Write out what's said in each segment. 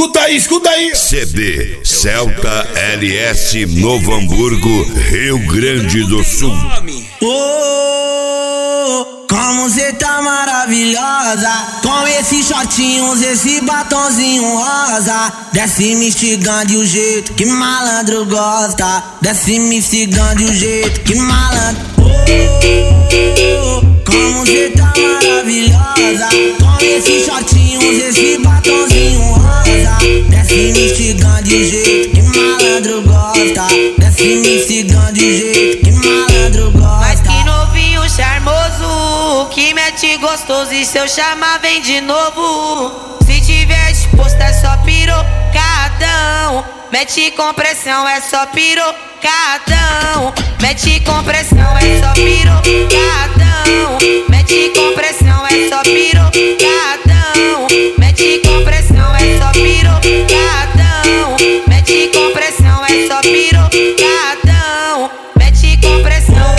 Escuta aí. CD Celta LS Novo Hamburgo, Rio Grande do Sul. Oh, como cê tá maravilhosa, com esses shortinhos, esse batonzinho rosa. Desce me instigando o jeito que malandro gosta. Desce me instigando o jeito que malandro. Oh, como cê tá maravilhosa, com esses shortinhos, esse batonzinho rosa. Desce me instigando o jeito que malandro gosta. Desce me instigando o jeito que malandro gosta. Mas que novinho charmoso, que mete gostoso, e se eu chamar vem de novo. Se tiver disposto é só pirocadão. Mete com pressão é só pirocadão. Mete com pressão é só pirocadão. Mete com pressão é só pirocadão. Mete com pressão é só pirocadão. Mete com pressão é só pirocadão. Mete com pressão.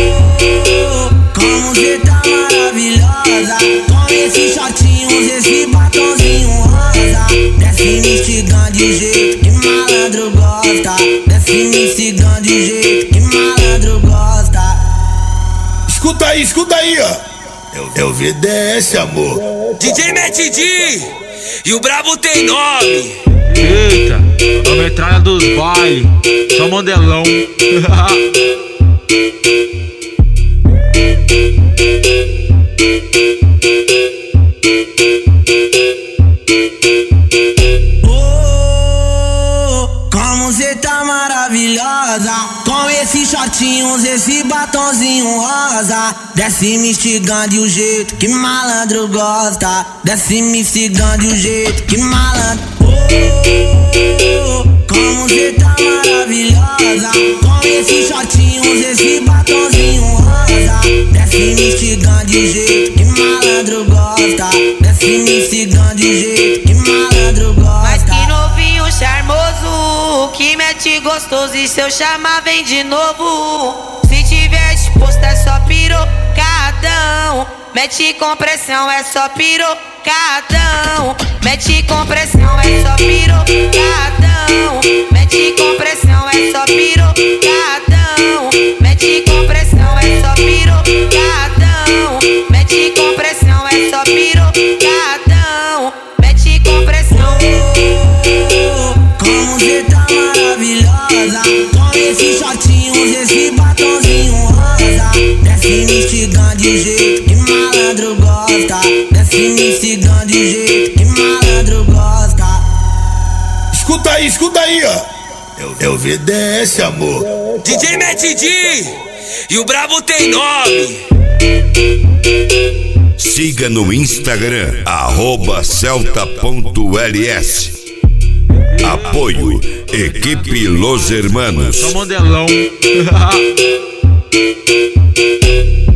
Como cê tá maravilhosa, com esses shortinhos, esse batonzinho rosa. Desce me instigando o jeito que malandro gosta. Desce me instigando o jeito que malandro gosta. Escuta aí, ó. É o VDS, amor. DJ Mete D e o brabo tem nome. Eita, a metralha dos bailes, só modelão. Oh, como cê tá maravilhosa, com esses shortinhos, esse batonzinho rosa. Desce me instigando o jeito que malandro gosta. Desce me instigando o jeito que malandro. Oh, como cê tá maravilhosa, com esses shortinhos, esse batonzinho rosa. Desce me instigando o jeito que malandro gosta. Desce me instigando o jeito que malandro gosta. Mas que novinho charmoso, que mete gostoso, e se eu chamar vem de novo. Se tiver disposto é só pirocadão. Mete com pressão é só pirocadão. Mete com pressão é só pirocadão. Mete com pressão é só pirocadão. Mete com pressão é só pirocadão. Mete com pressão é só pirocadão. Mete com pressão. Como cê tá maravilhosa, com esses shortinhos, esse batonzinho rosa. Desce me instigando o jeito que malandro gosta. Desce me instigando o jeito que malandro gosta. Escuta aí, ó. É o VDS, amor. DJ Mete D e o brabo tem nome. Siga no Instagram, @celta.ls. Apoio Equipe Los Hermanos. Só modelão.